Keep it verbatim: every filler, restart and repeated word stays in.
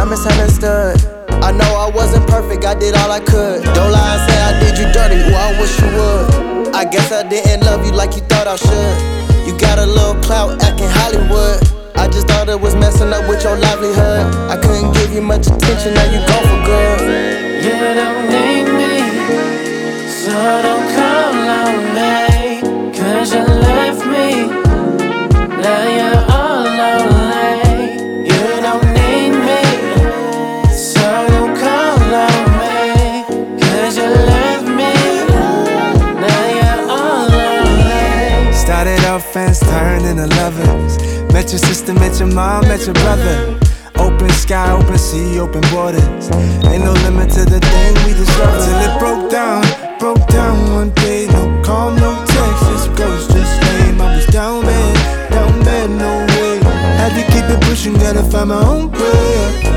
misunderstood. I know I wasn't perfect, I did all I could. Don't lie and say I did you dirty, ooh, I wish you would. I guess I didn't love you like you thought I should. You got a little clout acting Hollywood. I just thought it was messing up with your livelihood. I couldn't give you much attention, now you gone for good. You don't need me, so don't call on me. Cause you left me, now you're all lonely. You don't need me, so don't call on me. Cause you left me, now you're all lonely. Started off fans, turned into lovers. Met your sister, met your mom, met your brother. Open sky, open sea, open borders. Ain't no limit to the thing we discovered. Till it broke down, broke down one day. No call, no text, just ghost, just name. I was down bad, down bad, no way. Had to keep it pushing, gotta find my own way.